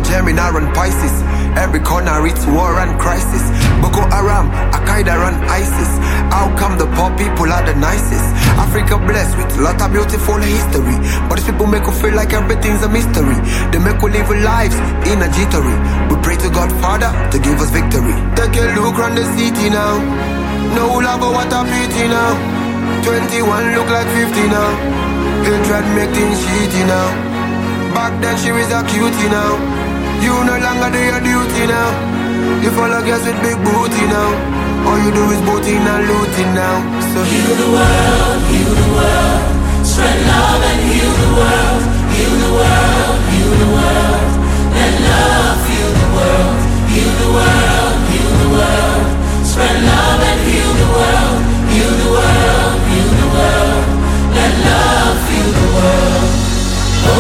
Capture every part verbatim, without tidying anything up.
Gemini and Pisces. Every corner it's war and crisis. Boko Haram, Al-Qaeda and ISIS. How come the poor people are the nicest? Africa blessed with a lot of beautiful history, but these people make us feel like everything's a mystery. They make us live lives in a jittery. We pray to God Father to give us victory. Take a look around the city now. No love, what a pity now. Twenty-one look like fifty now. Hatred make things shitty now. Back then she was a cutie now. You no longer do your duty now. You follow girls with big booty now. All you do is booting and looting now. So heal the world, heal the world. Spread love and heal the world. Heal the world, heal the world. Let love heal the world. Heal the world, heal the world. Spread love and heal the world. Heal the world, heal the world. Let love heal the world. Oh,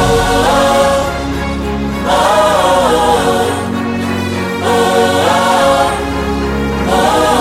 oh, oh, oh, oh,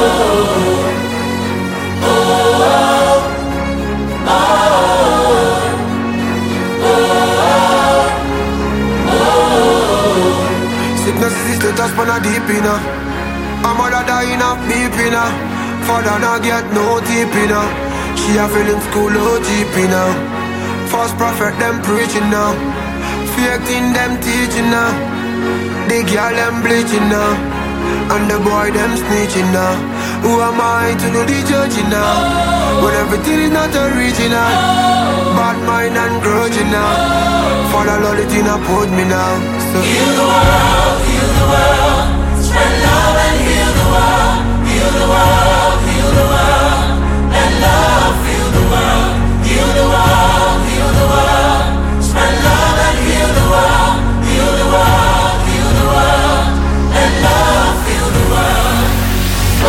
oh, oh. Sickness is the touch but not deep enough. A mother dying of beeping her. Father not get no deep enough. She a feeling school O G P now. False prophet them preaching now. Fake thing them teaching now. The girl them bleaching now. And the boy them snitching now. Who am I to do the judging now? When everything is not original. Bad mind and grudging now. Father Lord it in a put me now. So heal the world, heal the world. Spread love and heal the world. Heal the world, heal the world. Let love fill the world. Heal the world, heal the world. Spread love and heal the world. Heal the world, heal the world. Let love fill the world. Oh,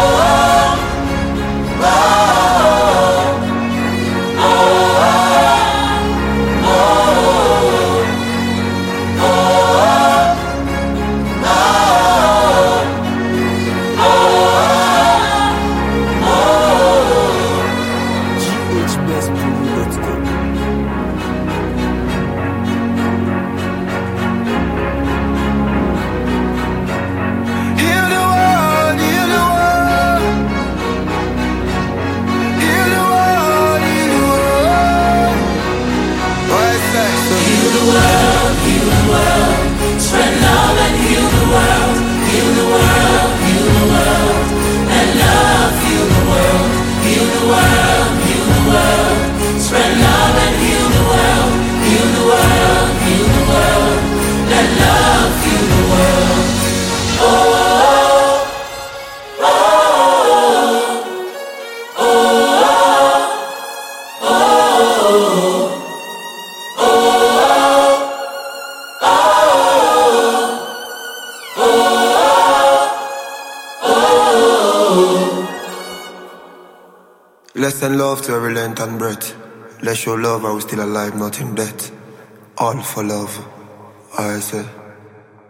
oh, oh, oh, oh, Let's send love to every length and breath. Let's show love while we're still alive, not in death. All for love, I say.